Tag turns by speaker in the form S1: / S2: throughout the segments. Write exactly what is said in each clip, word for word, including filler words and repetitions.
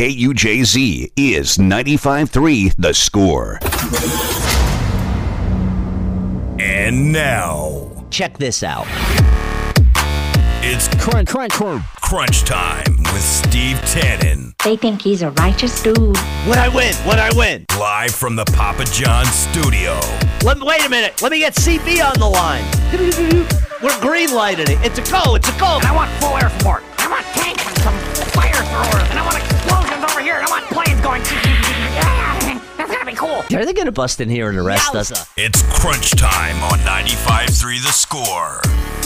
S1: K U J Z is ninety-five three The Score. And now,
S2: check this out.
S1: It's crunch, crunch, crunch, crunch time with Steve Tannen.
S3: They think he's a righteous dude.
S2: What I win? What I win?
S1: Live from the Papa John studio.
S2: Let me, wait a minute. Let me get C B on the line. We're green lighting it. It's a go. It's a go.
S4: And I want full air support. I want tanks and some fire throwers. And I want explosions over here. And I want planes going. Yeah, that's gonna be cool.
S2: Are they gonna bust in here and arrest
S4: Yowza.
S2: us?
S1: It's crunch time on ninety-five three The Score.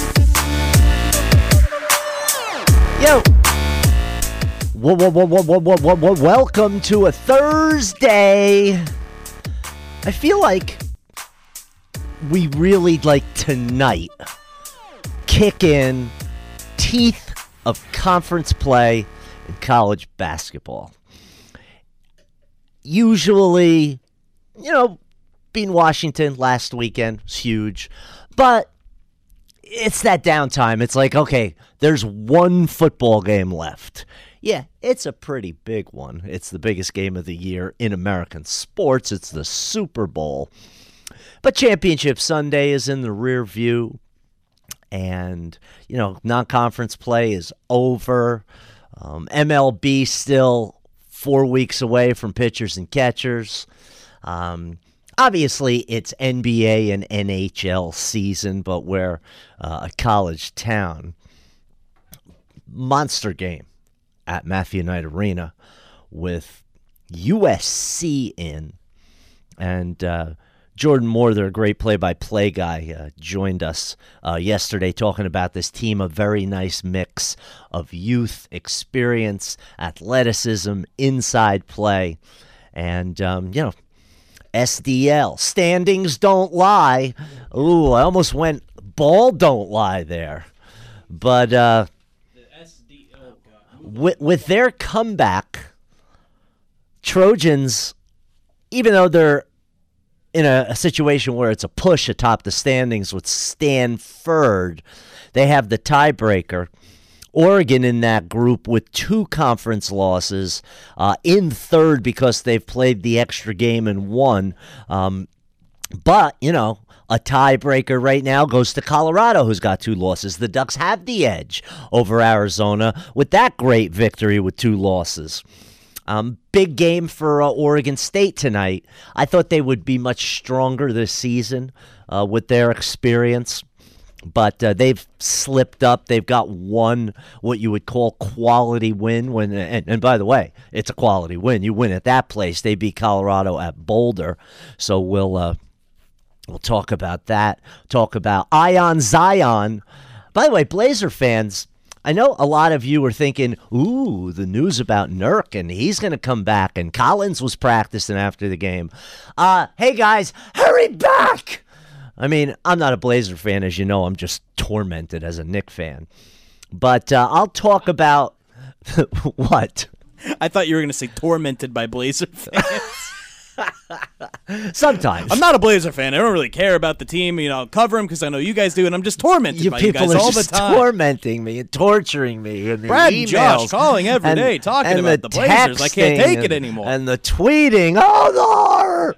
S2: Yo. Whoa, whoa, whoa, whoa, whoa, whoa, whoa, whoa. Welcome to a Thursday. I feel like we really, like tonight, kick in teeth of conference play in college basketball. Usually, you know, being Washington last weekend was huge, but it's that downtime. It's like, okay, there's one football game left. Yeah, it's a pretty big one. It's the biggest game of the year in American sports. It's the Super Bowl. But Championship Sunday is in the rear view. And, you know, non-conference play is over. Um, M L B still four weeks away from pitchers and catchers. Um Obviously, it's N B A and N H L season, but we're uh, a college town. Monster game at Matthew Knight Arena with U S C in. And uh, Jordan Moore, their great play-by-play guy, uh, joined us uh, yesterday talking about this team, a very nice mix of youth, experience, athleticism, inside play, and, um, you know, S D L. Standings don't lie. Ooh, I almost went ball don't lie there. But uh,
S5: the S D L guy.
S2: with, with their comeback, Trojans, even though they're in a, a situation where it's a push atop the standings with Stanford, they have the tiebreaker. Oregon in that group with two conference losses, uh, in third because they've played the extra game and won. Um, but, you know, a tiebreaker right now goes to Colorado, who's got two losses. The Ducks have the edge over Arizona with that great victory with two losses. Um, big game for uh, Oregon State tonight. I thought they would be much stronger this season uh, with their experience. But uh, they've slipped up. They've got one what you would call quality win. When and, and by the way, it's a quality win. You win at that place. They beat Colorado at Boulder. So we'll uh, we'll talk about that. Talk about Ion Zion. By the way, Blazer fans, I know a lot of you are thinking, ooh, the news about Nurk, and he's going to come back. And Collins was practicing after the game. Uh, hey, guys, hurry back! I mean, I'm not a Blazer fan, as you know. I'm just tormented as a Knick fan. But uh, I'll talk about what?
S5: I thought you were going to say tormented by Blazer fans.
S2: Sometimes.
S5: I'm not a Blazer fan. I don't really care about the team. You know, I'll cover them because I know you guys do, and I'm just tormented
S2: you
S5: by you
S2: people
S5: guys
S2: are
S5: all
S2: just
S5: the time.
S2: tormenting me and torturing me. And the
S5: Brad
S2: emails
S5: and Josh calling every
S2: and,
S5: day, talking
S2: and
S5: about
S2: the,
S5: the Blazers. I can't take
S2: and,
S5: it anymore.
S2: And the tweeting. Oh, the horror.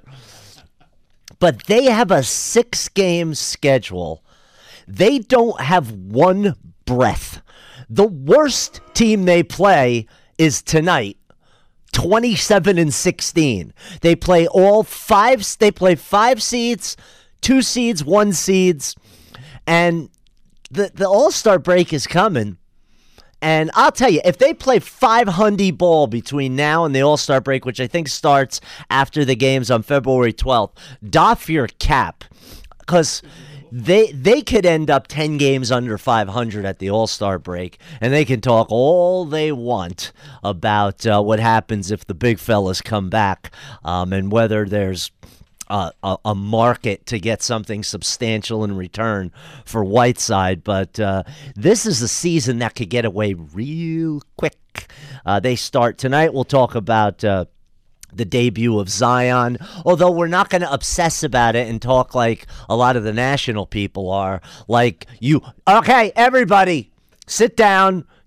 S2: But they have a six-game schedule. They don't have one breath. The worst team they play is tonight, twenty-seven and sixteen. They play all five. They play five seeds, two seeds, one seeds, and the the All-Star break is coming. And I'll tell you, if they play five hundred ball between now and the All-Star break, which I think starts after the games on February twelfth, doff your cap, because they they could end up ten games under five hundred at the All-Star break, and they can talk all they want about uh, what happens if the big fellas come back, um, and whether there's Uh, a, a market to get something substantial in return for Whiteside. But uh, this is a season that could get away real quick. Uh, they start tonight. We'll talk about uh, the debut of Zion, although we're not going to obsess about it and talk like a lot of the national people are. Like, you, okay, everybody, sit down.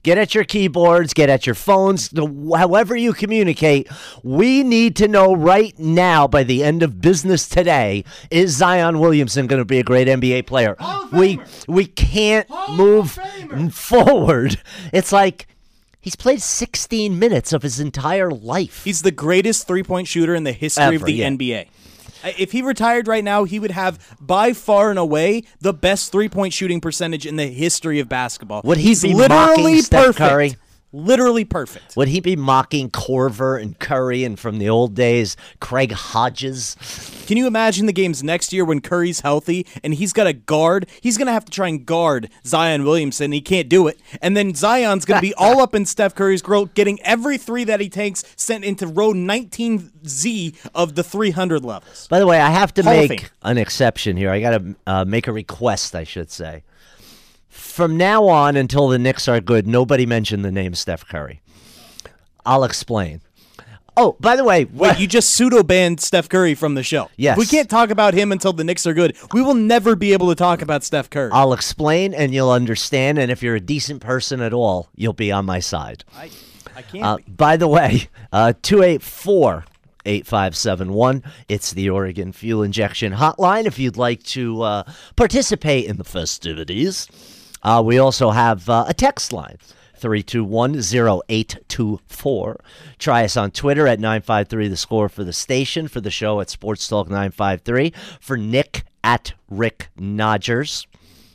S2: Get at your keyboards, get at your phones, the, however you communicate. We need to know right now, by the end of business today, is Zion Williamson going to be a great N B A player? We we can't move forward. It's like he's played sixteen minutes of his entire life.
S5: He's the greatest three-point shooter in the history
S2: Ever,
S5: of the
S2: yeah.
S5: N B A. If he retired right now, he would have, by far and away, the best three-point shooting percentage in the history of basketball.
S2: Would he
S5: He's
S2: be
S5: literally
S2: mocking Steph
S5: perfect.
S2: Curry?
S5: Literally perfect.
S2: Would he be mocking Corver and Curry and from the old days, Craig Hodges?
S5: Can you imagine the games next year when Curry's healthy and he's got a guard? He's going to have to try and guard Zion Williamson. He can't do it. And then Zion's going to be all up in Steph Curry's grill, getting every three that he takes sent into row nineteen Z of the three hundred levels.
S2: By the way, I have to
S5: Hall of
S2: make
S5: Fame.
S2: an exception here. I got to uh, make a request, I should say. From now on until the Knicks are good, nobody mentioned the name Steph Curry. I'll explain. Oh, by the way,
S5: Wait, you just pseudo-banned Steph Curry from the show.
S2: Yes.
S5: We can't talk about him until the Knicks are good. We will never be able to talk about Steph Curry.
S2: I'll explain and you'll understand. And if you're a decent person at all, you'll be on my side.
S5: I, I can't
S2: Uh,
S5: be.
S2: by the way, uh, two eight four, eight five seven one. It's the Oregon Fuel Injection Hotline if you'd like to uh, participate in the festivities. Uh, we also have uh, a text line, three two one, zero eight two four. Try us on Twitter at nine five three The Score for the station, for the show at Sports Talk nine five three, for Nick at Rick Nodgers.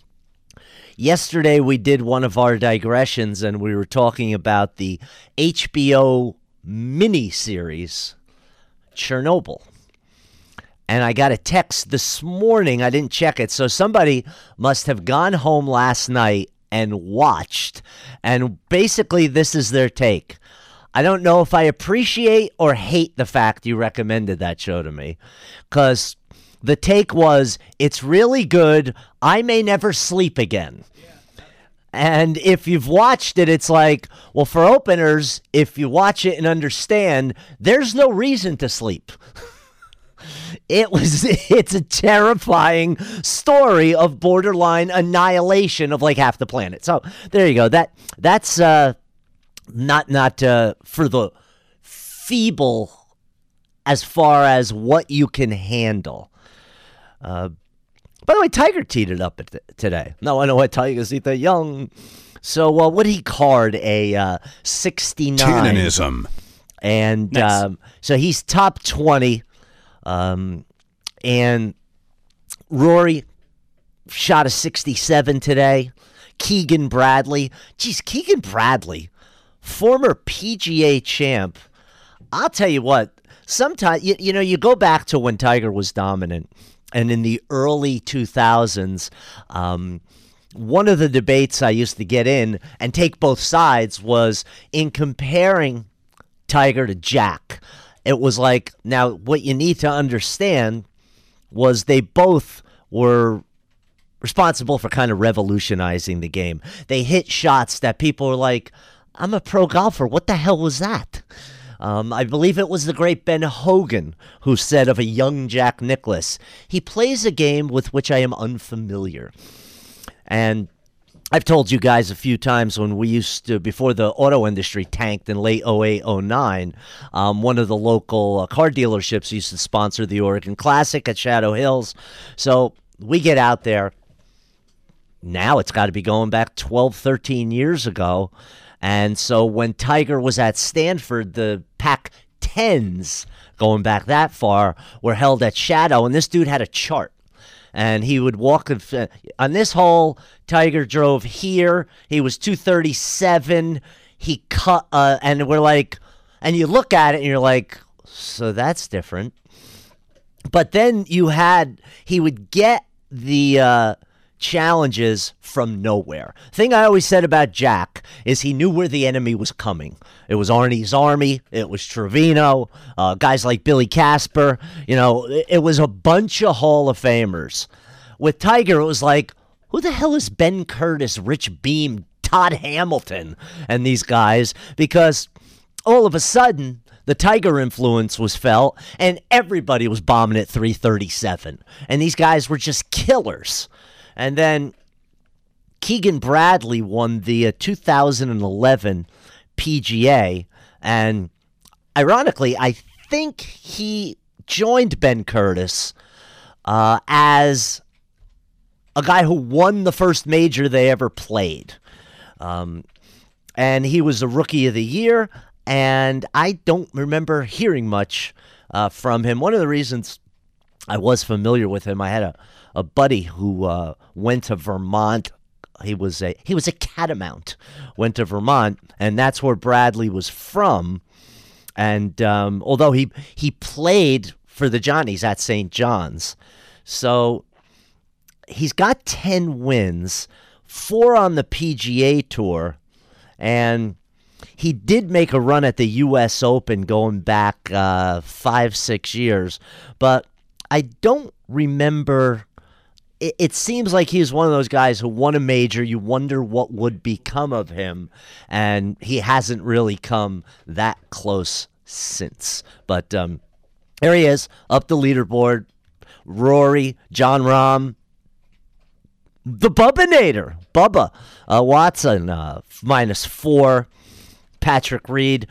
S2: Yesterday we did one of our digressions and we were talking about the H B O miniseries Chernobyl. And I got a text this morning. I didn't check it. So somebody must have gone home last night and watched. And basically, this is their take. I don't know if I appreciate or hate the fact you recommended that show to me. Because the take was, it's really good. I may never sleep again. And if you've watched it, it's like, well, for openers, if you watch it and understand, there's no reason to sleep. It was, it's a terrifying story of borderline annihilation of like half the planet. So there you go. That that's uh, not not uh, for the feeble as far as what you can handle. Uh, by the way, Tiger teed it up t- today. No, I know what Tiger's eat that young. So uh, what he card a uh, sixty-nine.
S1: Tinanism.
S2: And
S5: Nice.
S2: um, so he's top twenty. Um, and Rory shot a sixty-seven today. Keegan Bradley. Geez, Keegan Bradley, former P G A champ. I'll tell you what, sometimes, you, you know, you go back to when Tiger was dominant and in the early two thousands, um, one of the debates I used to get in and take both sides was in comparing Tiger to Jack. It was like, now what you need to understand was they both were responsible for kind of revolutionizing the game. They hit shots that people were like, I'm a pro golfer. What the hell was that? Um, I believe it was the great Ben Hogan who said of a young Jack Nicklaus, he plays a game with which I am unfamiliar. And I've told you guys a few times when we used to, before the auto industry tanked in late oh eight, oh nine, um, one of the local uh, car dealerships used to sponsor the Oregon Classic at Shadow Hills. So we get out there. Now it's got to be going back twelve, thirteen years ago. And so when Tiger was at Stanford, the Pac tens, going back that far, were held at Shadow. And this dude had a chart. And he would walk on this hole. Tiger drove here. He was two thirty-seven. He cut, uh, and we're like, and you look at it and you're like, so that's different. But then you had, he would get the uh, challenges from nowhere. Thing I always said about Jack is he knew where the enemy was coming. It was Arnie's Army. It was Trevino. Uh, guys like Billy Casper. You know, it, it was a bunch of Hall of Famers. With Tiger, it was like, who the hell is Ben Curtis, Rich Beam, Todd Hamilton, and these guys? Because all of a sudden, the Tiger influence was felt, and everybody was bombing at three thirty-seven. And these guys were just killers. And then Keegan Bradley won the uh, two thousand eleven P G A, and ironically, I think he joined Ben Curtis uh, as a guy who won the first major they ever played. Um, and he was a Rookie of the Year, and I don't remember hearing much uh, from him. One of the reasons I was familiar with him, I had a, a buddy who uh, went to Vermont. He was a he was a catamount, went to Vermont, and that's where Bradley was from. And um, although he he played for the Johnnies at Saint John's, so he's got ten wins, four on the P G A Tour, and he did make a run at the U S Open going back uh, five, six years, but I don't remember. It, it seems like he's one of those guys who won a major. You wonder what would become of him, and he hasn't really come that close since. But um, there he is, up the leaderboard. Rory, John Rahm, the Bubbanator, Bubba uh, Watson, uh, minus four. Patrick Reed.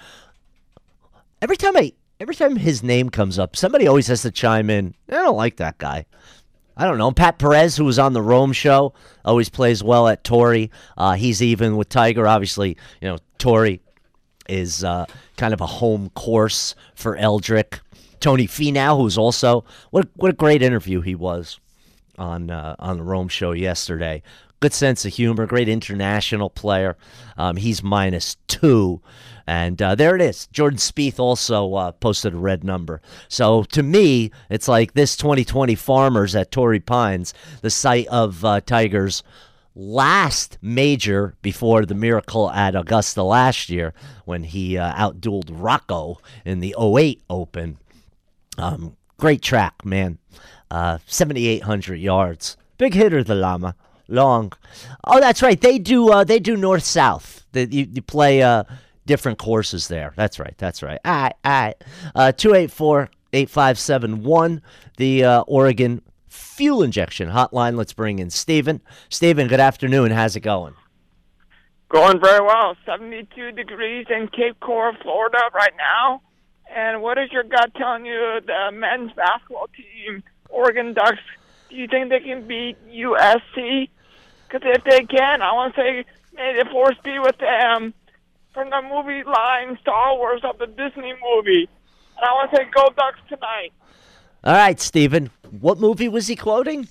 S2: Every time I, every time his name comes up, somebody always has to chime in. I don't like that guy. I don't know. Pat Perez, who was on the Rome show, always plays well at Torrey. Uh, he's even with Tiger. Obviously, you know, Torrey is uh, kind of a home course for Eldrick. Tony Finau, who's also, what what a great interview he was on uh, on the Rome show yesterday. Good sense of humor, great international player. Um, he's minus two. And uh, there it is. Jordan Spieth also uh, posted a red number. So to me, it's like this twenty twenty Farmers at Torrey Pines, the site of uh, Tiger's last major before the miracle at Augusta last year when he uh, outdueled Rocco in the oh eight Open. Um, great track, man. Uh, seventy-eight hundred yards. Big hitter, the Llama. Long. Oh, that's right. They do. Uh, they do north south. They, you, you play uh, different courses there. That's right. That's right. All right. All right. Uh, two eight four, eight five seven one. The uh, Oregon fuel injection hotline. Let's bring in Stephen. Stephen, good afternoon. How's it going?
S6: Going very well. seventy-two degrees in Cape Coral, Florida, right now. And what is your gut telling you? The men's basketball team, Oregon Ducks. Do you think they can beat U S C? Because if they can, I want to say, may the force be with them. From the movie line Star Wars of the Disney movie. And I want to say, go Ducks tonight.
S2: All right, Stephen. What movie was he quoting?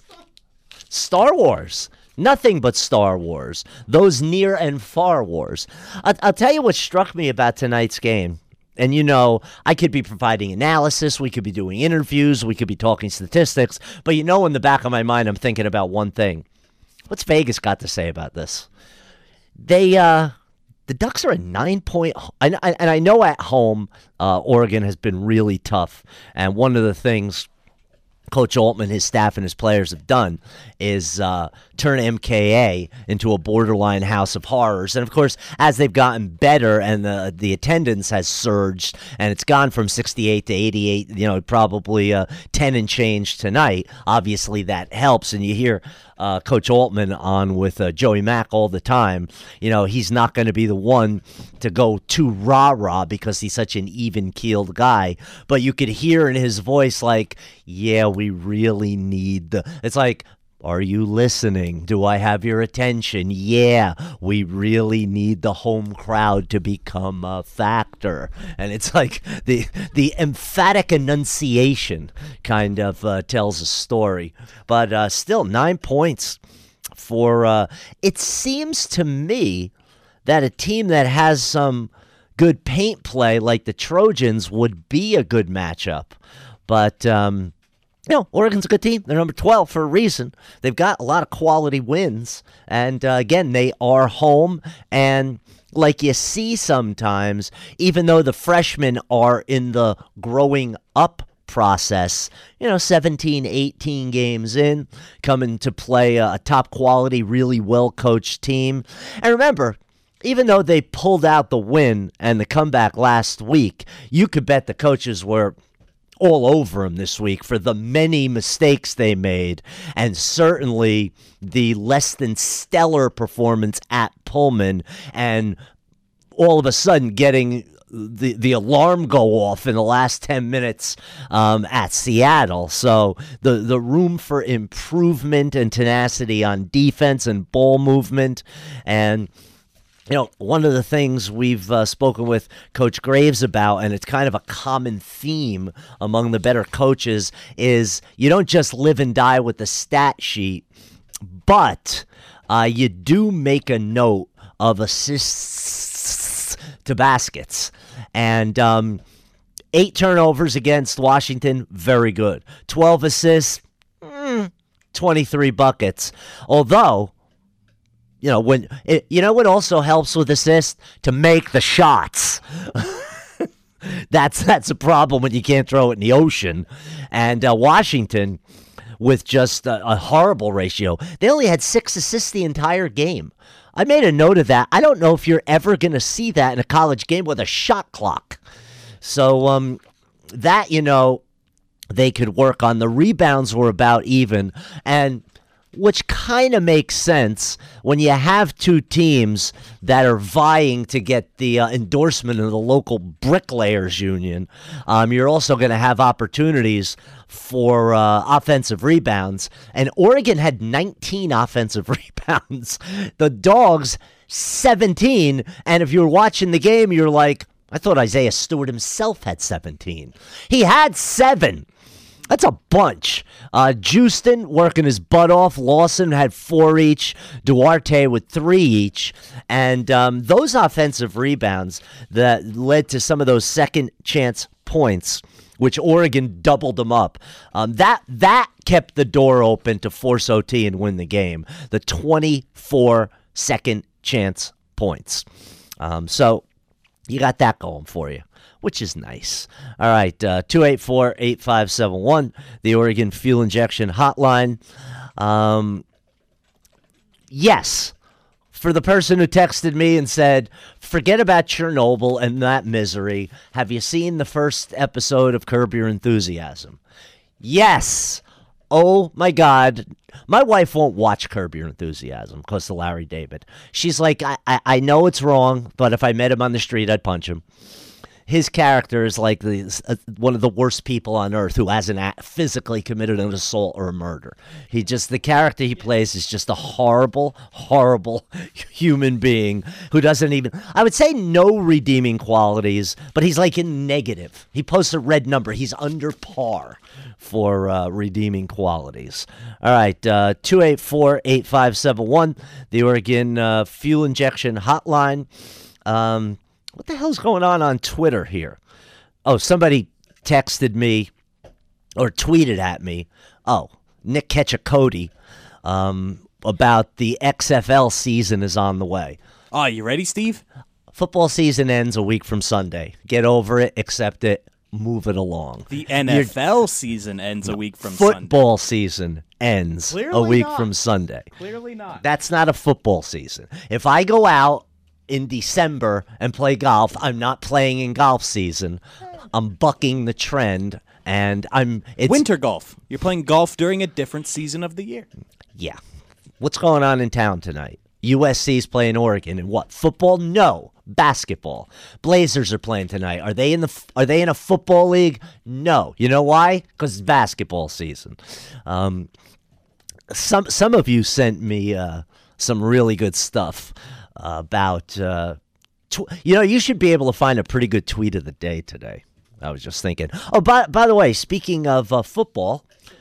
S2: Star Wars. Nothing but Star Wars. Those near and far wars. I'll, I'll tell you what struck me about tonight's game. And, you know, I could be providing analysis. We could be doing interviews. We could be talking statistics. But, you know, in the back of my mind, I'm thinking about one thing. What's Vegas got to say about this? They, uh, the Ducks are a nine-point, and I, and I know at home, uh, Oregon has been really tough. And one of the things Coach Altman, his staff, and his players have done is uh, turn M K A into a borderline house of horrors. And, of course, as they've gotten better and the the attendance has surged and it's gone from sixty-eight to eighty-eight, you know, probably uh, ten and change tonight, obviously that helps. And you hear uh, Coach Altman on with uh, Joey Mack all the time. You know, he's not going to be the one to go too rah-rah because he's such an even-keeled guy. But you could hear in his voice like, yeah, we really need the... It's like, are you listening? Do I have your attention? Yeah, we really need the home crowd to become a factor. And it's like the the emphatic enunciation kind of uh, tells a story. But uh, still, nine points for... Uh, it seems to me that a team that has some good paint play like the Trojans would be a good matchup. But... Um, You know, Oregon's a good team. They're number twelve for a reason. They've got a lot of quality wins. And, uh, again, they are home. And like you see sometimes, even though the freshmen are in the growing up process, you know, seventeen, eighteen games in, coming to play a, a top-quality, really well-coached team. And remember, even though they pulled out the win and the comeback last week, you could bet the coaches were all over them this week for the many mistakes they made, and certainly the less than stellar performance at Pullman, and all of a sudden getting the the alarm go off in the last ten minutes um, at Seattle. So the, the room for improvement and tenacity on defense and ball movement. And you know, one of the things we've uh, spoken with Coach Graves about, and it's kind of a common theme among the better coaches, is you don't just live and die with the stat sheet, but uh, you do make a note of assists to baskets. And um, eight turnovers against Washington, very good. twelve assists, mm, twenty-three buckets. Although, You know, when it, you know what also helps with assists? To make the shots. that's that's a problem when you can't throw it in the ocean. And uh, Washington, with just a, a horrible ratio, they only had six assists the entire game. I made a note of that. I don't know if you're ever going to see that in a college game with a shot clock. So um, that, you know, they could work on. The rebounds were about even, and which kind of makes sense when you have two teams that are vying to get the uh, endorsement of the local bricklayers union. Um, you're also going to have opportunities for uh, offensive rebounds, and Oregon had nineteen offensive rebounds. The Dogs, seventeen, and if you were watching the game, you're like, I thought Isaiah Stewart himself had seventeen. He had seven. That's a bunch. Uh, Houston working his butt off. Lawson had four each. Duarte with three each. And um, those offensive rebounds that led to some of those second chance points, which Oregon doubled them up, um, that that kept the door open to force O T and win the game. The twenty-four second chance points. Um, so you got that going for you, which is nice. All right, uh, two eight four, eight five seven one, the Oregon Fuel Injection Hotline. Um, yes, for the person who texted me and said, forget about Chernobyl and that misery. Have you seen the first episode of Curb Your Enthusiasm? Yes. Oh, my God. My wife won't watch Curb Your Enthusiasm because of Larry David. She's like, I, I, I know it's wrong, but if I met him on the street, I'd punch him. His character is like the, uh, one of the worst people on earth who hasn't a- physically committed an assault or a murder. He just, the character he plays is just a horrible, horrible human being who doesn't even, I would say no redeeming qualities, but he's like in negative. He posts a red number. He's under par for uh, redeeming qualities. All right, uh, two eight four, eight five seven one, the Oregon uh, Fuel Injection Hotline. Um... What the hell's going on on Twitter here? Oh, somebody texted me or tweeted at me. Oh, Nick Ketchakody, um, about the X F L season is on the way.
S5: Oh, you ready, Steve?
S2: Football season ends a week from Sunday. Get over it, accept it, move it along.
S5: The N F L You're, season ends a week from
S2: football
S5: Sunday.
S2: Football season ends
S5: Clearly
S2: a week
S5: not.
S2: from Sunday.
S5: Clearly not.
S2: That's not a football season. If I go out in December and play golf, I'm not playing in golf season. I'm bucking the trend, and I'm it's
S5: winter golf. You're playing golf during a different season of the year.
S2: Yeah. What's going on in town tonight? U S C's playing Oregon, and what? Football? No, basketball. Blazers are playing tonight. Are they in the Are they in a football league? No. You know why? Because it's basketball season. Um, some some of you sent me uh, some really good stuff. Uh, about, uh, tw- you know, you should be able to find a pretty good tweet of the day today. I was just thinking. Oh, by, by the way, speaking of uh, football,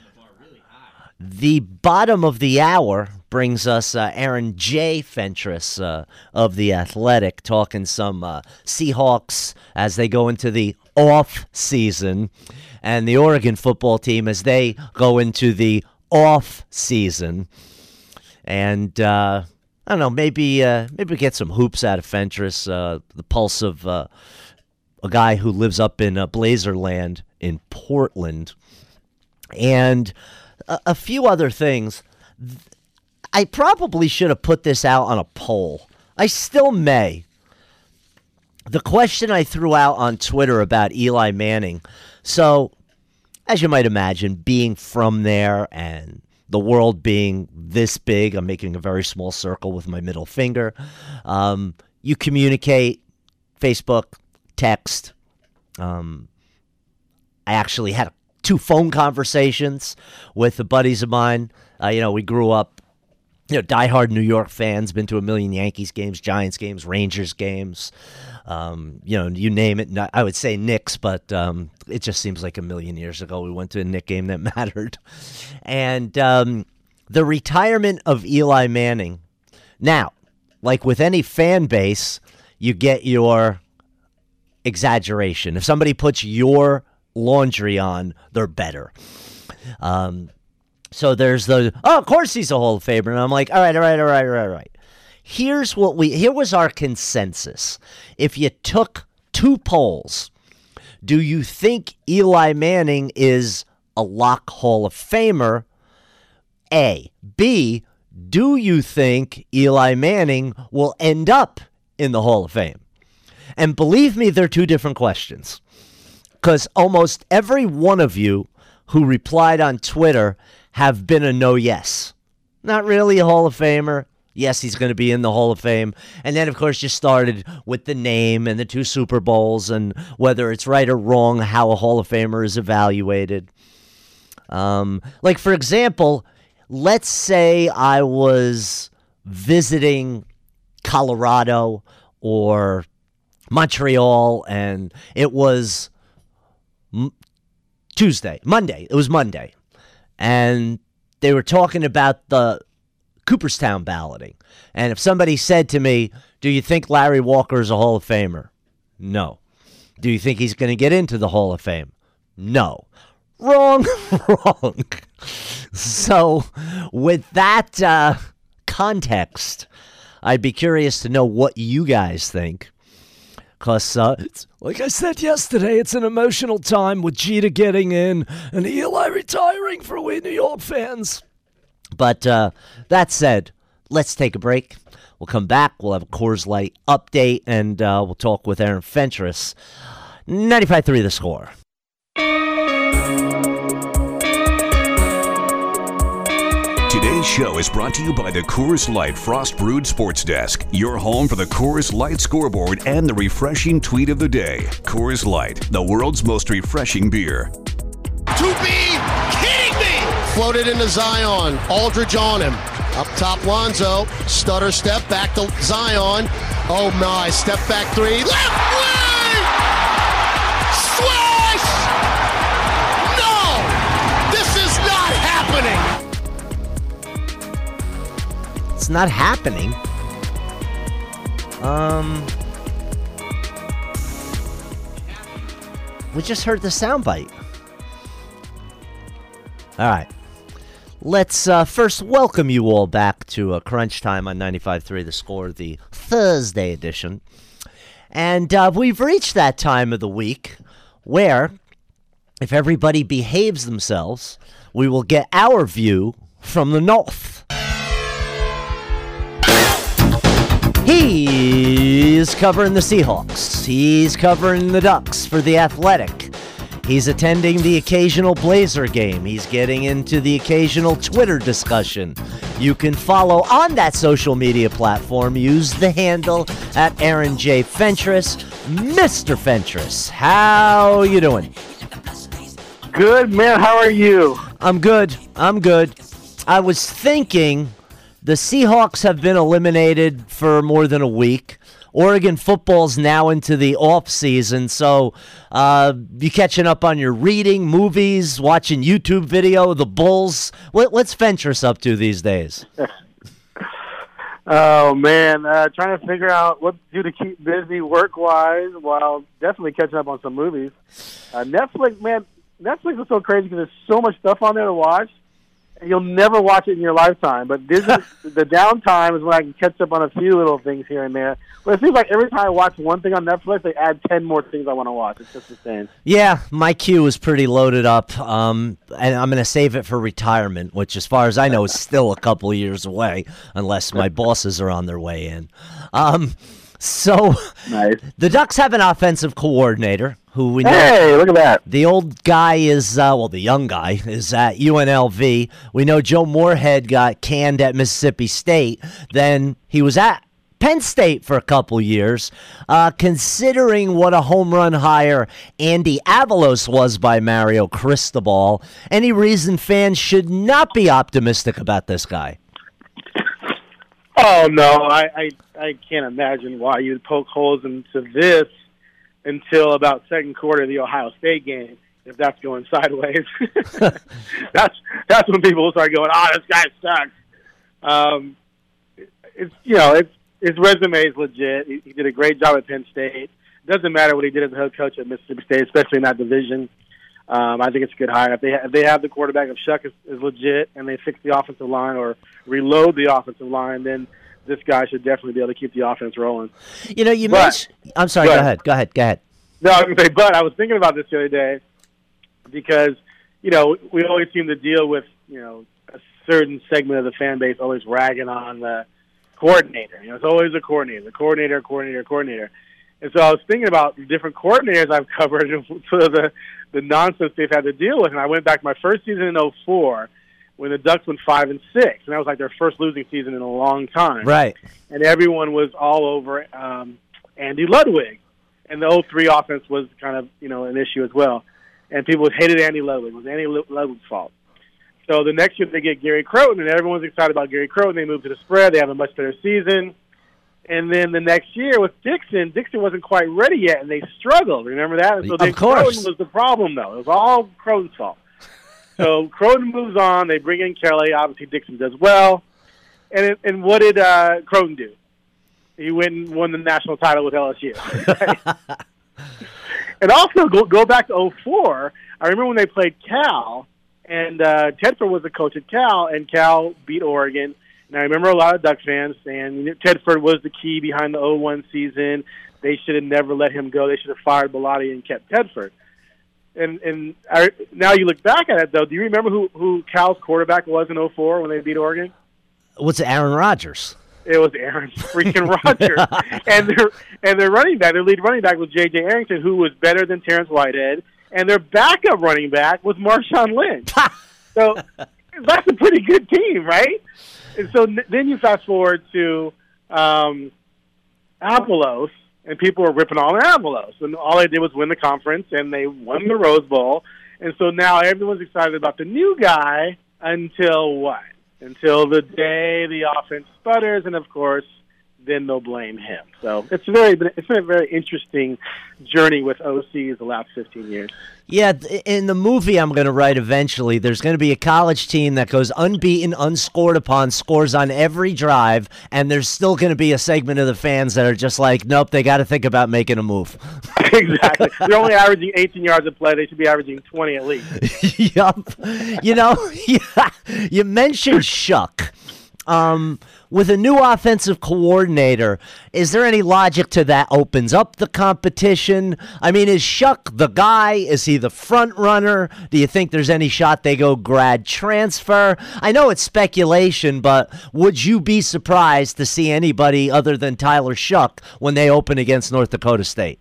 S2: the bottom of the hour brings us uh, Aaron J. Fentress uh, of The Athletic talking some uh, Seahawks as they go into the off season, and the Oregon football team as they go into the off season. And, uh, I don't know, maybe uh, maybe get some hoops out of Fentress, uh, the pulse of uh, a guy who lives up in uh, Blazerland in Portland, and a, a few other things. I probably should have put this out on a poll. I still may. The question I threw out on Twitter about Eli Manning. So as you might imagine, being from there and the world being this big, I'm making a very small circle with my middle finger. Um, you communicate, Facebook, text. Um, I actually had two phone conversations with the buddies of mine. Uh, you know, we grew up, you know, diehard New York fans, been to a million Yankees games, Giants games, Rangers games. Um, you know, you name it. I would say Knicks, but um, it just seems like a million years ago we went to a Knicks game that mattered. And um, the retirement of Eli Manning. Now, like with any fan base, you get your exaggeration. If somebody puts your laundry on, they're better. Um, so there's the, oh, of course he's a Hall of Famer. And I'm like, all right, all right, all right, all right, all right. Here's what we, here was our consensus. If you took two polls, do you think Eli Manning is a lock Hall of Famer? A. B. Do you think Eli Manning will end up in the Hall of Fame? And believe me, they're two different questions. Because almost every one of you who replied on Twitter have been a no yes. Not really a Hall of Famer. Yes, he's going to be in the Hall of Fame. And then, of course, you started with the name and the two Super Bowls and whether it's right or wrong how a Hall of Famer is evaluated. Um, like, for example, let's say I was visiting Colorado or Montreal and it was m- Tuesday, Monday. It was Monday. And they were talking about the Cooperstown balloting. And if somebody said to me, do you think Larry Walker is a Hall of Famer? No. Do you think he's going to get into the Hall of Fame? No. Wrong, wrong. So with that uh, context, I'd be curious to know what you guys think. Because, uh, it's, like I said yesterday, it's an emotional time with Jeter getting in and Eli retiring for we New York fans. But uh, that said, let's take a break. We'll come back. We'll have a Coors Light update, and uh, we'll talk with Aaron Fentress. ninety-five three The Score.
S1: Today's show is brought to you by the Coors Light Frost Brewed Sports Desk, your home for the Coors Light scoreboard and the refreshing tweet of the day. Coors Light, the world's most refreshing beer.
S7: To be kidding me! Floated into Zion. Aldridge on him. Up top, Lonzo. Stutter step back to Zion. Oh my, step back three. Left wing! Swish! No! This is not happening!
S2: It's not happening. Um, we just heard the soundbite. All right. Let's uh, first welcome you all back to uh, Crunch Time on ninety-five three The Score, the Thursday edition. And uh, we've reached that time of the week where, if everybody behaves themselves, we will get our view from the North. He's covering the Seahawks. He's covering the Ducks for The Athletic. He's attending the occasional Blazer game. He's getting into the occasional Twitter discussion. You can follow on that social media platform. Use the handle at Aaron J. Fentress. Mister Fentress, how you doing?
S8: Good, man. How are you?
S2: I'm good. I'm good. I was thinking the Seahawks have been eliminated for more than a week. Oregon football's now into the off season, so uh, you catching up on your reading, movies, watching YouTube video, the Bulls. What, what's Fentress up to these days?
S8: Oh, man. Uh, trying to figure out what to do to keep busy work-wise while definitely catching up on some movies. Uh, Netflix, man, Netflix is so crazy because there's so much stuff on there to watch. You'll never watch it in your lifetime, but this is, the downtime is when I can catch up on a few little things here and there. But it seems like every time I watch one thing on Netflix, they add ten more things I want to watch. It's just insane.
S2: Yeah, my queue is pretty loaded up, um, and I'm going to save it for retirement, which, as far as I know, is still a couple of years away, unless my bosses are on their way in. Um, so
S8: nice.
S2: The Ducks have an offensive coordinator who we know.
S8: Hey, look at that.
S2: The old guy is, uh, well, the young guy is at U N L V. We know Joe Moorhead got canned at Mississippi State. Then he was at Penn State for a couple years. Uh, considering what a home run hire Andy Avalos was by Mario Cristobal, any reason fans should not be optimistic about this guy?
S8: Oh, no, I, I, I can't imagine why you'd poke holes into this until about second quarter of the Ohio State game, if that's going sideways. that's that's when people will start going, oh, this guy sucks. Um, it's, you know, it's, his resume is legit. He, he did a great job at Penn State. Doesn't matter what he did as a head coach at Mississippi State, especially in that division. Um, I think it's a good hire. If they, if they have the quarterback, if Shuck is, is legit and they fix the offensive line or reload the offensive line, then this guy should definitely be able to keep the offense rolling.
S2: You know, you
S8: but,
S2: mentioned... I'm sorry, go, go ahead. Go ahead, go ahead.
S8: No, I was going to say, but I was thinking about this the other day because, you know, we always seem to deal with, you know, a certain segment of the fan base always ragging on the coordinator. You know, it's always a coordinator, the coordinator, coordinator, coordinator. And so I was thinking about the different coordinators I've covered and sort of the, the nonsense they've had to deal with. And I went back to my first season in oh four when the Ducks went five and six, and that was like their first losing season in a long time.
S2: Right.
S8: And everyone was all over um, Andy Ludwig. And the oh three offense was kind of, you know, an issue as well. And people hated Andy Ludwig. It was Andy Ludwig's fault. So the next year they get Gary Crowton, and everyone's excited about Gary Crowton. They move to the spread. They have a much better season. And then the next year with Dixon, Dixon wasn't quite ready yet, and they struggled. Remember that? And so
S2: of course.
S8: Crowton was the problem, though. It was all Crowton's fault. So Crowton moves on. They bring in Kelly. Obviously, Dixon does well. And it, and what did uh, Crowton do? He went and won the national title with L S U. And also, go, go back to oh four. I remember when they played Cal, and uh, Tedford was the coach at Cal, and Cal beat Oregon. And I remember a lot of Duck fans saying Tedford was the key behind the oh one season. They should have never let him go. They should have fired Bellotti and kept Tedford. And and I, now you look back at it, though, do you remember who, who Cal's quarterback was in oh four when they beat Oregon?
S2: What's Aaron Rodgers?
S8: It was Aaron freaking Rodgers. and their and their running back, their lead running back was J J Arrington, who was better than Terrence Whitehead. And their backup running back was Marshawn Lynch. So that's a pretty good team, right? And so n- then you fast forward to um, Avalos, and people were ripping on Avalos. And all they did was win the conference, and they won the Rose Bowl. And so now everyone's excited about the new guy until what? Until the day the offense sputters, and of course, then they'll blame him. So it's very, it's been a very interesting journey with O Cs the last fifteen years.
S2: Yeah, in the movie I'm going to write eventually, there's going to be a college team that goes unbeaten, unscored upon, scores on every drive, and there's still going to be a segment of the fans that are just like, nope, they got to think about making a move.
S8: Exactly. They're only averaging eighteen yards a play. They should be averaging twenty at least.
S2: Yup. You know, yeah, you mentioned Shuck. Um, with a new offensive coordinator, is there any logic to that? Opens up the competition? I mean, is Shuck the guy? Is he the front runner? Do you think there's any shot they go grad transfer? I know it's speculation, but would you be surprised to see anybody other than Tyler Shuck when they open against North Dakota State?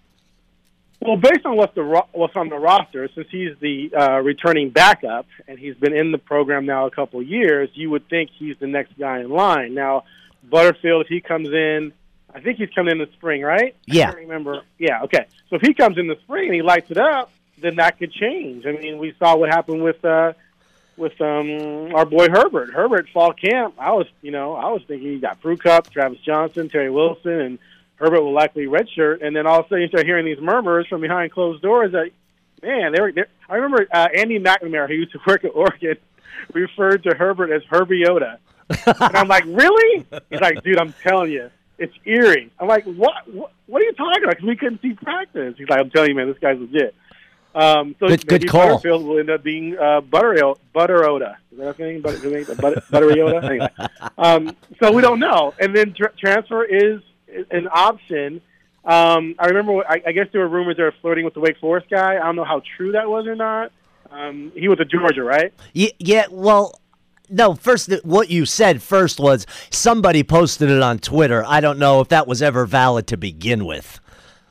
S8: Well, based on what's, the ro- what's on the roster, since he's the uh, returning backup and he's been in the program now a couple of years, you would think he's the next guy in line. Now, Butterfield, if he comes in, I think he's coming in the spring, right?
S2: Yeah.
S8: I can't remember. Yeah, okay. So if he comes in the spring and he lights it up, then that could change. I mean, we saw what happened with uh, with um, our boy Herbert. Herbert, fall camp, I was, you know, I was thinking he got Brew Cup, Travis Johnson, Terry Wilson, and Herbert will likely redshirt, and then all of a sudden you start hearing these murmurs from behind closed doors that, man, they were. I remember uh, Andy McNamara, who used to work at Oregon, referred to Herbert as Herbiota. And I'm like, really? He's like, dude, I'm telling you, it's eerie. I'm like, what? What, what are you talking about? Because we couldn't see practice. He's like, I'm telling you, man, this guy's legit. Um, so
S2: good, good call.
S8: Butterfield will end up being uh, Butterfield, Butterota. Is that a thing? Butter, butter, Butteriota? Anyway. Um, so we don't know. And then tr- transfer is an option. Um, I remember, I, I guess there were rumors they were flirting with the Wake Forest guy. I don't know how true that was or not. Um, he was at Georgia, right?
S2: Yeah, yeah, well, no, first, what you said first was somebody posted it on Twitter. I don't know if that was ever valid to begin with.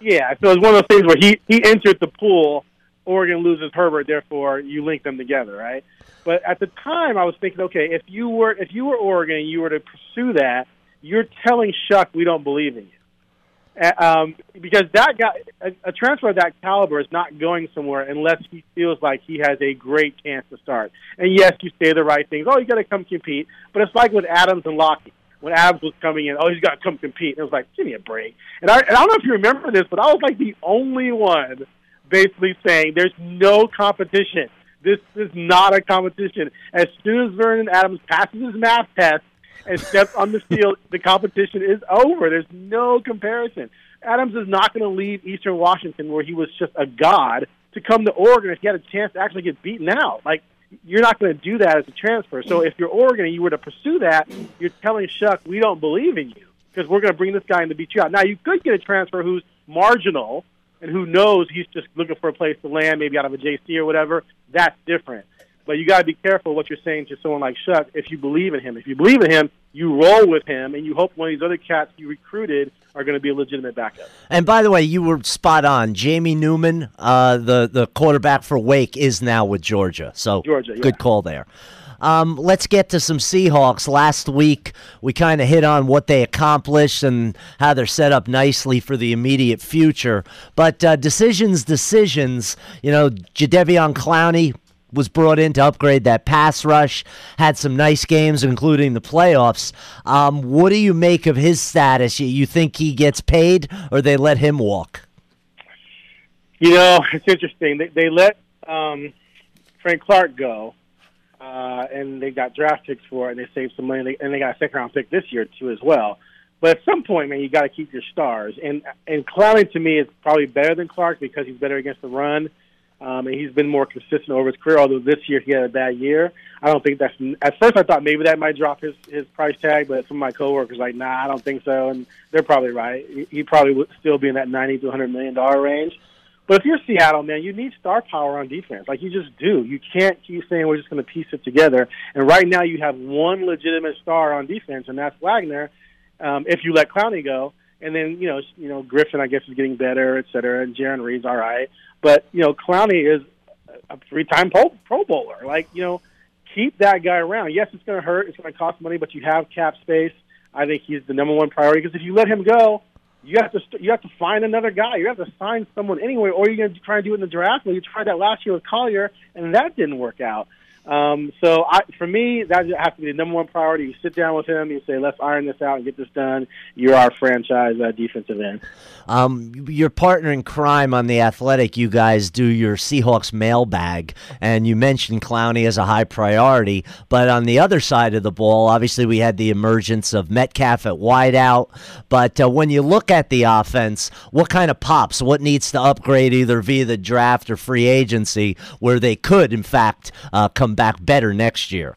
S8: Yeah, so it's one of those things where he, he entered the pool, Oregon loses Herbert, therefore you link them together, right? But at the time, I was thinking, okay, if you were if you were Oregon and you were to pursue that, you're telling Shuck we don't believe in you. Um, because that guy, a, a transfer of that caliber is not going somewhere unless he feels like he has a great chance to start. And yes, you say the right things. Oh, you got to come compete. But it's like with Adams and Lockett. When Adams was coming in, oh, he's got to come compete. And it was like, give me a break. And I, and I don't know if you remember this, but I was like the only one basically saying there's no competition. This is not a competition. As soon as Vernon Adams passes his math test and steps on the field, the competition is over. There's no comparison. Adams is not going to leave Eastern Washington, where he was just a god, to come to Oregon if he had a chance to actually get beaten out. Like, you're not going to do that as a transfer. So if you're Oregon and you were to pursue that, you're telling Shuck, we don't believe in you because we're going to bring this guy in to beat you out. Now, you could get a transfer who's marginal and who knows he's just looking for a place to land, maybe out of a J C or whatever. That's different. But you got to be careful what you're saying to someone like Shuck if you believe in him. If you believe in him, you roll with him, and you hope one of these other cats you recruited are going to be a legitimate backup.
S2: And by the way, you were spot on. Jamie Newman, uh, the, the quarterback for Wake, is now with Georgia. So
S8: Georgia, yeah.
S2: Good call there. Um, let's get to some Seahawks. Last week, we kind of hit on what they accomplished and how they're set up nicely for the immediate future. But uh, decisions, decisions, you know, Jadeveon Clowney was brought in to upgrade that pass rush, had some nice games, including the playoffs. Um, what do you make of his status? You, you think he gets paid, or they let him walk?
S8: You know, it's interesting. They, they let um, Frank Clark go, uh, and they got draft picks for it, and they saved some money, and they, and they got a second-round pick this year, too, as well. But at some point, man, you got to keep your stars. And, and Clowney, to me, is probably better than Clark because he's better against the run. Um, and he's been more consistent over his career, although this year he had a bad year. I don't think that's – at first I thought maybe that might drop his, his price tag, but some of my coworkers were like, nah, I don't think so, and they're probably right. He, he probably would still be in that ninety to one hundred million dollars range. But if you're Seattle, man, you need star power on defense. Like, you just do. You can't keep saying we're just going to piece it together. And right now you have one legitimate star on defense, and that's Wagner, um, if you let Clowney go. And then, you know, you know, Griffin, I guess, is getting better, et cetera, and Jaron Reed's all right. But, you know, Clowney is a three-time pro, pro bowler. Like, you know, keep that guy around. Yes, it's going to hurt. It's going to cost money, but you have cap space. I think he's the number one priority because if you let him go, you have to you have to find another guy. You have to sign someone anyway, or you're going to try and do it in the draft. Well, you tried that last year with Collier, and that didn't work out. Um, so I, for me, that has to be the number one priority. You sit down with him, you say, let's iron this out and get this done. You're our franchise uh, defensive end.
S2: Um, your partner in crime on The Athletic, you guys do your Seahawks mailbag, and you mentioned Clowney as a high priority. But on the other side of the ball, obviously we had the emergence of Metcalf at wideout. But uh, when you look at the offense, what kind of pops? What needs to upgrade either via the draft or free agency where they could, in fact, uh, come back better next year?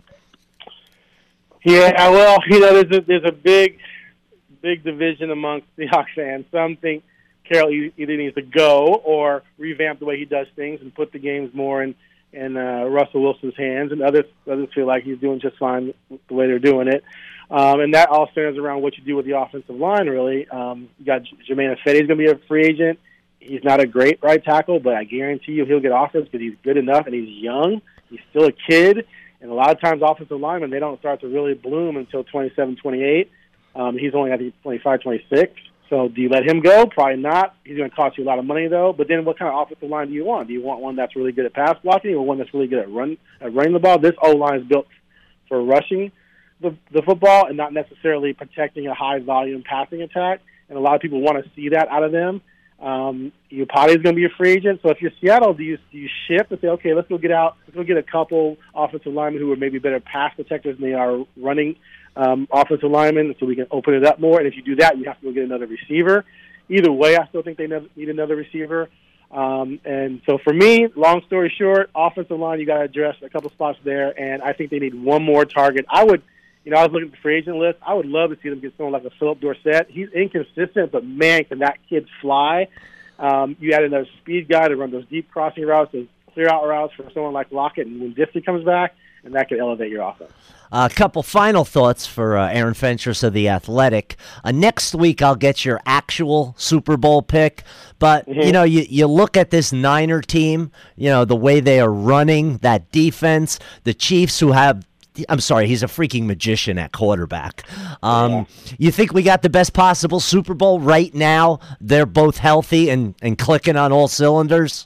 S8: Yeah, well, you know, there's a, there's a big, big division amongst Seahawks fans. Some think Carroll either needs to go or revamp the way he does things and put the games more in, in uh, Russell Wilson's hands, and others others feel like he's doing just fine the way they're doing it. Um, and that all centers around what you do with the offensive line, really. Um, you got Jermaine Ifedi's going to be a free agent. He's not a great right tackle, but I guarantee you he'll get offers because he's good enough and he's young. He's still a kid, and a lot of times offensive linemen, they don't start to really bloom until twenty-seven, twenty-eight. Um, he's only at twenty-five, twenty-six. So do you let him go? Probably not. He's going to cost you a lot of money, though. But then what kind of offensive line do you want? Do you want one that's really good at pass blocking or one that's really good at run at running the ball? This O-line is built for rushing the, the football and not necessarily protecting a high-volume passing attack, and a lot of people want to see that out of them. Um, Iupati's going to be a free agent. So if you're Seattle, do you do you shift and say, okay, let's go get out, let's go get a couple offensive linemen who are maybe better pass protectors than they are running um, offensive linemen, so we can open it up more. And if you do that, you have to go get another receiver. Either way, I still think they need another receiver. Um, and so for me, long story short, offensive line, you got to address a couple spots there, and I think they need one more target. I would. You know, I was looking at the free agent list. I would love to see them get someone like a Philip Dorsett. He's inconsistent, but, man, can that kid fly. Um, you add another speed guy to run those deep crossing routes, those clear out routes for someone like Lockett, and when Dissly comes back, and that could elevate your offense.
S2: A couple final thoughts for uh, Aaron Fentress of The Athletic. Uh, next week, I'll get your actual Super Bowl pick. But, mm-hmm. you know, you, you look at this Niner team, you know, the way they are running, that defense, the Chiefs who have, I'm sorry, he's a freaking magician at quarterback. Um, yeah. You think we got the best possible Super Bowl right now? They're both healthy and, and clicking on all cylinders?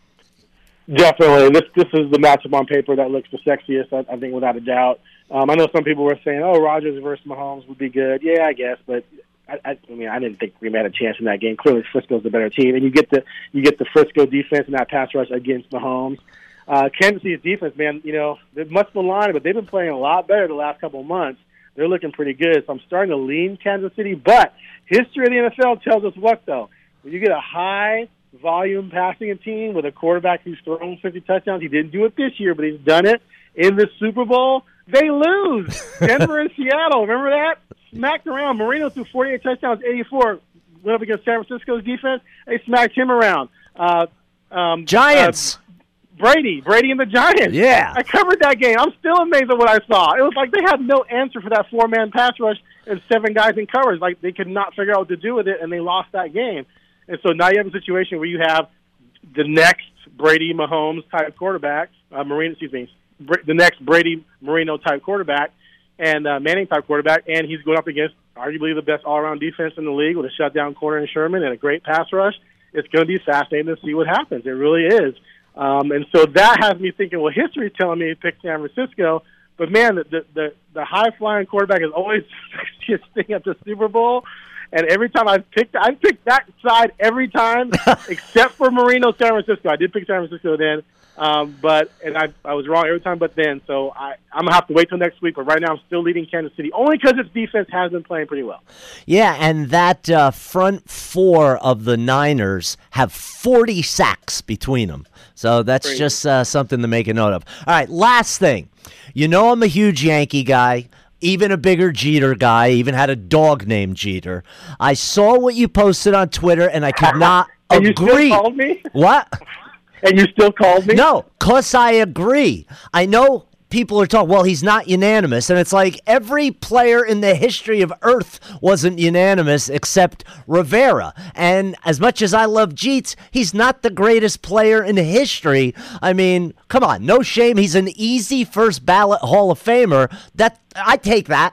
S8: Definitely. This this is the matchup on paper that looks the sexiest, I, I think, without a doubt. Um, I know some people were saying, oh, Rodgers versus Mahomes would be good. Yeah, I guess, but I, I, I mean, I didn't think Green Bay had a chance in that game. Clearly, Frisco's the better team, and you get the you get the Frisco defense and that pass rush against Mahomes. Uh, Kansas City's defense, man, you know, they're much maligned, but they've been playing a lot better the last couple of months. They're looking pretty good, so I'm starting to lean Kansas City. But history of the N F L tells us what, though? When you get a high volume passing a team with a quarterback who's thrown fifty touchdowns, he didn't do it this year, but he's done it in the Super Bowl. They lose. Denver and Seattle, remember that? Smacked around. Marino threw forty-eight touchdowns, eighty-four. Went up against San Francisco's defense. They smacked him around. Uh, um,
S2: Giants.
S8: Uh, Brady. Brady and the Giants.
S2: Yeah.
S8: I covered that game. I'm still amazed at what I saw. It was like they had no answer for that four-man pass rush and seven guys in coverage. Like they could not figure out what to do with it, and they lost that game. And so now you have a situation where you have the next Brady Mahomes type quarterback, uh, Marino, excuse me, the next Brady Marino type quarterback, and uh, Manning type quarterback, and he's going up against arguably the best all around defense in the league with a shutdown corner in Sherman and a great pass rush. It's going to be fascinating to see what happens. It really is. Um, and so that has me thinking, well, history is telling me to pick San Francisco, but man, the the, the, the high flying quarterback is always the sexiest thing at the Super Bowl. And every time I've picked, I've picked that side every time, except for Marino, San Francisco. I did pick San Francisco then, um, but and I I was wrong every time but then. So I I'm gonna have to wait till next week. But right now I'm still leading Kansas City only because its defense has been playing pretty well.
S2: Yeah, and that uh, front four of the Niners have forty sacks between them. So that's Crazy. just uh, something to make a note of. All right, last thing. You know I'm a huge Yankee guy. Even a bigger Jeter guy, even had a dog named Jeter. I saw what you posted on Twitter, and I could not
S8: and
S2: agree.
S8: You still called me?
S2: What?
S8: And you still called me?
S2: No, because I agree. I know people are talking, well, he's not unanimous. And it's like every player in the history of Earth wasn't unanimous except Rivera. And as much as I love Jeets, he's not the greatest player in history. I mean, come on, no shame. He's an easy first ballot Hall of Famer. That I take that.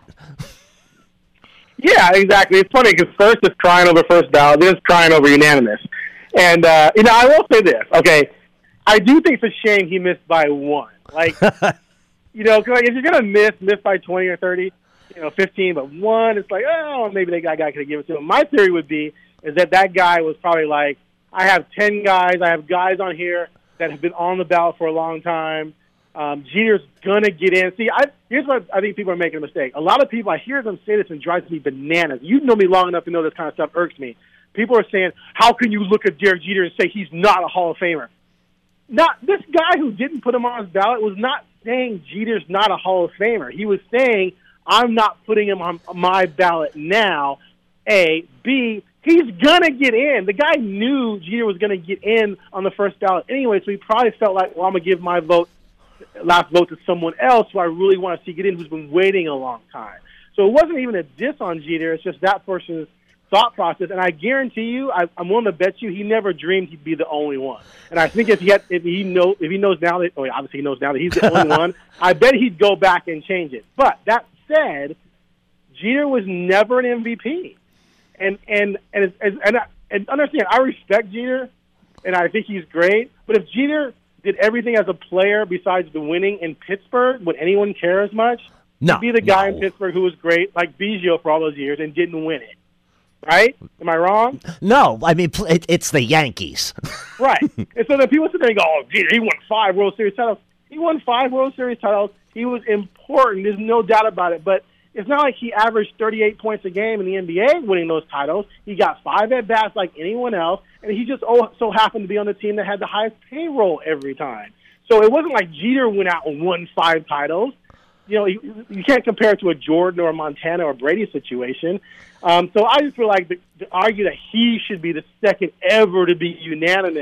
S8: Yeah, exactly. It's funny because first it's crying over first ballot, then it's crying over unanimous. And, uh, you know, I will say this, okay? I do think it's a shame he missed by one. Like, you know, cause like if you're going to miss, miss by twenty or thirty, you know, fifteen, but one, it's like, oh, maybe that guy, guy could have given it to him. My theory would be is that that guy was probably like, I have ten guys, I have guys on here that have been on the ballot for a long time. Um, Jeter's going to get in. See, I, here's what I think people are making a mistake. A lot of people, I hear them say this and it drives me bananas. You know me long enough to know this kind of stuff irks me. People are saying, how can you look at Derek Jeter and say he's not a Hall of Famer? Not this guy who didn't put him on his ballot was not saying Jeter's not a Hall of Famer. He was saying, I'm not putting him on my ballot now, A. B, he's going to get in. The guy knew Jeter was going to get in on the first ballot anyway, so he probably felt like, well, I'm going to give my vote, last vote to someone else who I really want to see get in who's been waiting a long time. So it wasn't even a diss on Jeter. It's just that person's thought process, and I guarantee you, I, I'm willing to bet you, he never dreamed he'd be the only one. And I think if he had, if he know, if he knows now that, oh, obviously he knows now that he's the only one, I bet he'd go back and change it. But that said, Jeter was never an M V P, and and and and, and, and understand, I respect Jeter, and I think he's great. But if Jeter did everything as a player besides the winning in Pittsburgh, would anyone care as much?
S2: No,
S8: He'd be the guy
S2: no.
S8: in Pittsburgh who was great, like Biggio for all those years, and didn't win it. Right? Am I wrong?
S2: No, I mean, it, it's the Yankees.
S8: Right. And so then people sit there and go, oh, Jeter, he won five World Series titles. He won five World Series titles. He was important. There's no doubt about it. But it's not like he averaged thirty-eight points a game in the N B A winning those titles. He got five at-bats like anyone else, and he just oh, so happened to be on the team that had the highest payroll every time. So it wasn't like Jeter went out and won five titles. You know, you, you can't compare it to a Jordan or a Montana or Brady situation. Um, so I just feel like the, to argue that he should be the second ever to be unanimous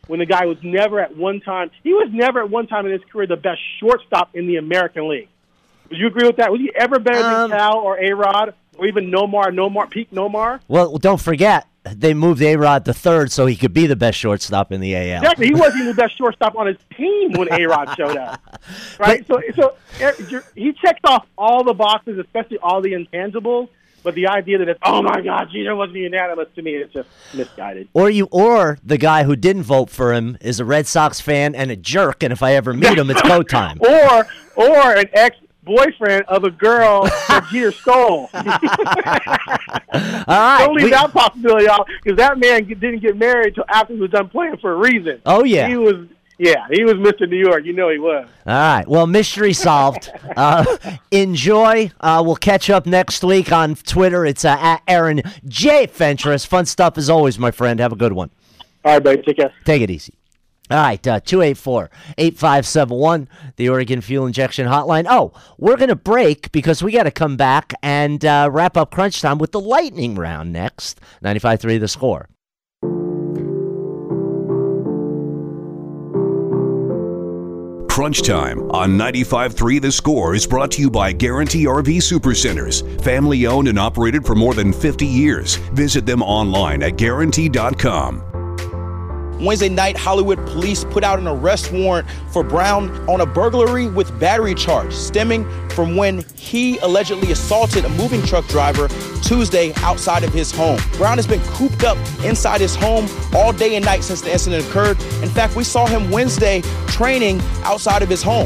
S8: when the guy was never at one time, he was never at one time in his career the best shortstop in the American League. Would you agree with that? Was he ever better
S2: Um,
S8: than Cal or A-Rod or even Nomar, Nomar, peak Nomar?
S2: Well, don't forget, they moved A-Rod to third so he could be the best shortstop in the A L.
S8: Exactly. He wasn't even the best shortstop on his team when A-Rod showed up. Right? So, so he checks off all the boxes, especially all the intangibles. But the idea that it's, oh, my God, Jeter wasn't unanimous, to me, it's just misguided.
S2: Or you, or the guy who didn't vote for him is a Red Sox fan and a jerk, and if I ever meet him, it's go time.
S8: Or, or an ex-boyfriend of a girl that Jeter stole.
S2: All right.
S8: Don't leave
S2: we-
S8: that possibility out, because that man didn't get married until after he was done playing for a reason.
S2: Oh, yeah.
S8: He was, yeah, he was Mister New York. You know he was.
S2: All right. Well, mystery solved. Uh, enjoy. Uh, we'll catch up next week on Twitter. It's uh, at Aaron J. Fentress. Fun stuff as always, my friend. Have a good one.
S8: All right, buddy. Take care.
S2: Take it easy. All right, uh, two eight four, eight five seven one, the Oregon Fuel Injection Hotline. Oh, we're going to break because we got to come back and uh, wrap up Crunch Time with the lightning round next. ninety-five three The Score.
S1: Crunch Time on ninety-five three The Score is brought to you by Guarantee R V Supercenters. Family owned and operated for more than fifty years. Visit them online at guarantee dot com.
S9: Wednesday night, Hollywood police put out an arrest warrant for Brown on a burglary with battery charge stemming from when he allegedly assaulted a moving truck driver Tuesday outside of his home. Brown has been cooped up inside his home all day and night since the incident occurred. In fact, we saw him Wednesday training outside of his home.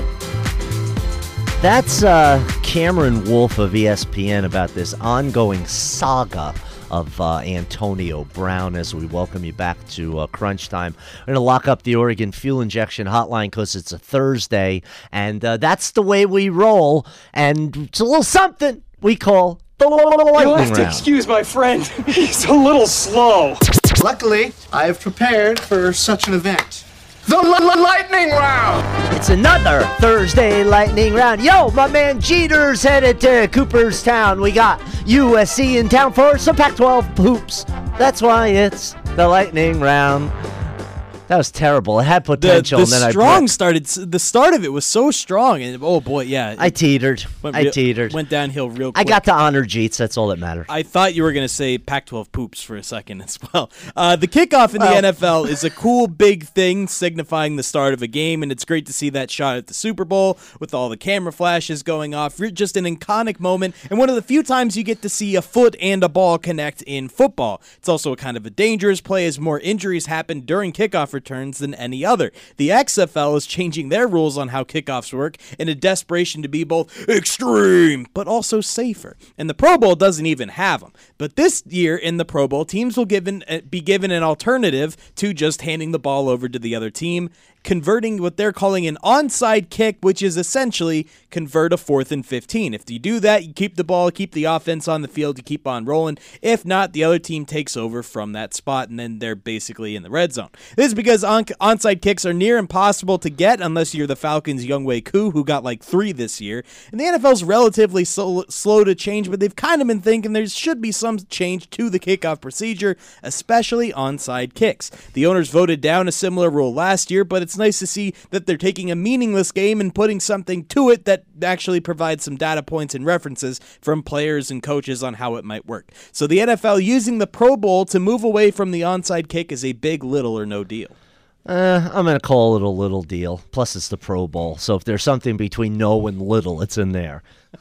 S2: That's uh, Cameron Wolf of E S P N about this ongoing saga of uh, Antonio Brown as we welcome you back to uh, Crunch Time. We're going to lock up the Oregon Fuel Injection Hotline because it's a Thursday, and uh, that's the way we roll, and it's a little something we call the lightning
S10: You'll have to
S2: round.
S10: excuse my friend. He's a little slow.
S11: Luckily, I have prepared for such an event. The l- l- lightning round!
S2: It's another Thursday lightning round. Yo, my man Jeter's headed to Cooperstown. We got U S C in town for some Pac twelve hoops. That's why it's the lightning round. That was terrible. It had
S5: The,
S2: potential.
S5: the
S2: and then
S5: strong
S2: I bro-
S5: started. The start of it was so strong, and oh boy, yeah,
S2: I teetered.
S5: went
S2: I
S5: real-
S2: teetered.
S5: Went downhill real
S2: I
S5: quick.
S2: got to honor Jeets. That's all that mattered.
S5: I thought you were going to say Pac twelve poops for a second as well. Uh, the kickoff in
S2: Well-
S5: the N F L is a cool big thing signifying the start of a game, and it's great to see that shot at the Super Bowl with all the camera flashes going off. Re- Just an iconic moment, and one of the few times you get to see a foot and a ball connect in football. It's also a kind of a dangerous play as more injuries happen during kickoff returns than any other. The X F L is changing their rules on how kickoffs work in a desperation to be both extreme but also safer. And the Pro Bowl doesn't even have them. But this year in the Pro Bowl, teams will given, uh, be given an alternative to just handing the ball over to the other team, converting what they're calling an onside kick, which is essentially convert a fourth and fifteen. If you do that, you keep the ball, keep the offense on the field, you keep on rolling. If not, the other team takes over from that spot, and then they're basically in the red zone. This is because on- onside kicks are near impossible to get unless you're the Falcons' Younghoe Koo, who got like three this year. And the N F L's relatively so- slow to change, but they've kind of been thinking there should be some change to the kickoff procedure, especially onside kicks. The owners voted down a similar rule last year, but it's nice to see that they're taking a meaningless game and putting something to it that actually provides some data points and references from players and coaches on how it might work. So the N F L using the Pro Bowl to move away from the onside kick is a big little or no deal.
S2: Uh, I'm going to call it a little deal. Plus, it's the Pro Bowl. So if there's something between no and little, it's in there.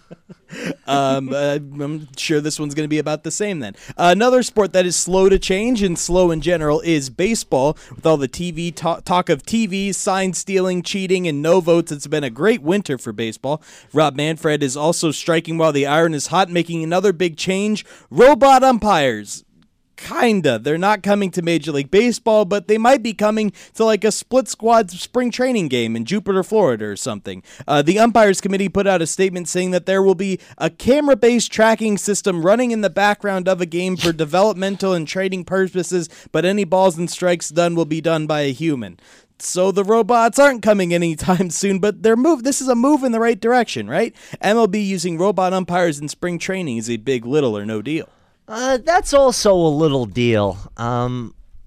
S5: um, uh, I'm sure this one's going to be about the same then. Uh, another sport that is slow to change and slow in general is baseball. With all the T V talk, talk of T V, sign stealing, cheating, and no votes, it's been a great winter for baseball. Rob Manfred is also striking while the iron is hot, making another big change. Robot umpires. Kinda. They're not coming to Major League Baseball, but they might be coming to like a split squad spring training game in Jupiter, Florida or something. Uh, the umpires committee put out a statement saying that there will be a camera-based tracking system running in the background of a game for developmental and training purposes, but any balls and strikes done will be done by a human. So the robots aren't coming anytime soon, but they're move. This is a move in the right direction, right? M L B using robot umpires in spring training is a big little or no deal.
S2: Uh, that's also a little deal. Um,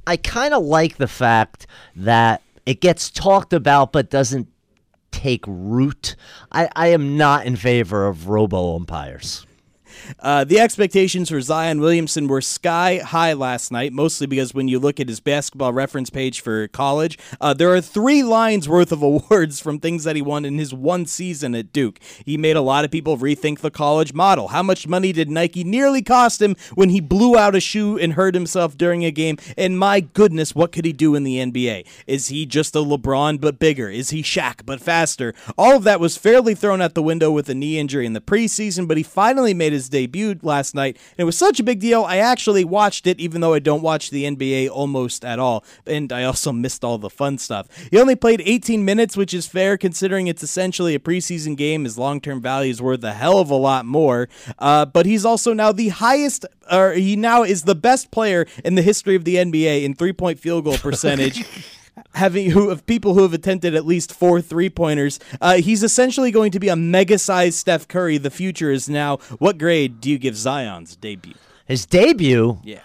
S2: I kind of like the fact that it gets talked about but doesn't take root. I, I am not in favor of robo-umpires.
S5: Uh, the expectations for Zion Williamson were sky high last night, mostly because when you look at his basketball reference page for college, uh, there are three lines worth of awards from things that he won in his one season at Duke. He made a lot of people rethink the college model. How much money did Nike nearly cost him when he blew out a shoe and hurt himself during a game? And my goodness, what could he do in the N B A? Is he just a LeBron but bigger? Is he Shaq but faster? All of that was fairly thrown out the window with a knee injury in the preseason, but he finally made his debuted last night, and it was such a big deal, I actually watched it, even though I don't watch the N B A almost at all, and I also missed all the fun stuff. He only played eighteen minutes, which is fair considering it's essentially a preseason game. His long-term value is worth a hell of a lot more, uh, but he's also now the highest, or he now is the best player in the history of the N B A in three-point field goal percentage. Having who of people who have attempted at least four three-pointers. Uh, he's essentially going to be a mega-sized Steph Curry. The future is now. What grade do you give Zion's debut?
S2: His debut?
S5: Yeah.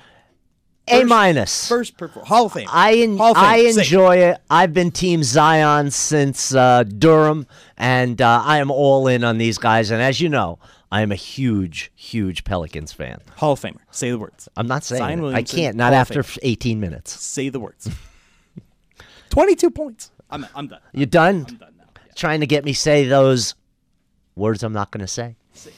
S2: A minus.
S5: First performance. Hall of Fame.
S2: I en-
S5: Hall of Fame.
S2: I
S5: Say.
S2: enjoy it. I've been Team Zion since uh, Durham, and uh, I am all in on these guys. And as you know, I am a huge, huge Pelicans fan.
S5: Hall of Famer. Say the words.
S2: I'm not saying
S5: Zion
S2: it. I
S5: Williamson,
S2: can't. Not
S5: Hall of
S2: after
S5: Famer.
S2: eighteen minutes.
S5: Say the words. twenty-two points. I'm I'm done.
S2: You done?
S5: I'm done now. Yeah.
S2: Trying to get me say those words I'm not going to say.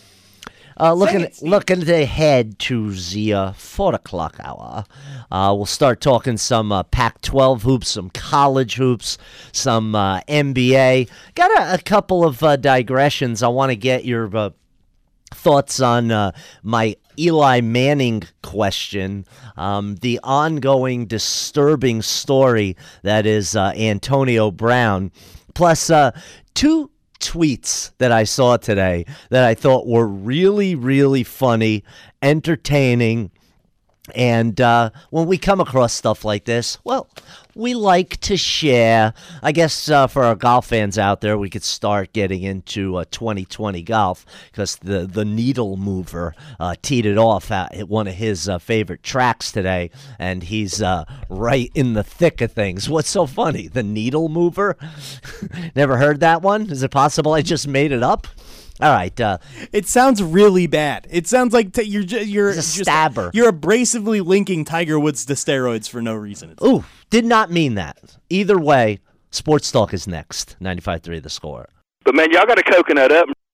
S2: Uh, looking
S5: it, Steve.
S2: looking ahead to the uh, four o'clock hour, uh, we'll start talking some uh, Pac twelve hoops, some college hoops, some uh, N B A. Got a, a couple of uh, digressions. I want to get your uh, thoughts on uh, my Eli Manning question, um, the ongoing disturbing story that is uh, Antonio Brown, plus uh, two tweets that I saw today that I thought were really, really funny, entertaining, and uh, when we come across stuff like this, well, we like to share. I guess uh, for our golf fans out there, we could start getting into uh, twenty twenty golf because the, the Needle Mover uh, teed it off at one of his uh, favorite tracks today, and he's uh, right in the thick of things. What's so funny? The Needle Mover? Never heard that one? Is it possible I just made it up? All right. Uh,
S5: it sounds really bad. It sounds like t- you're ju- you're
S2: He's a
S5: just,
S2: stabber.
S5: You're abrasively linking Tiger Woods to steroids for no reason. It's
S2: ooh, did not mean that. Either way, Sports Talk is next. ninety-five point three The Score.
S12: But, man, y'all got a coconut up.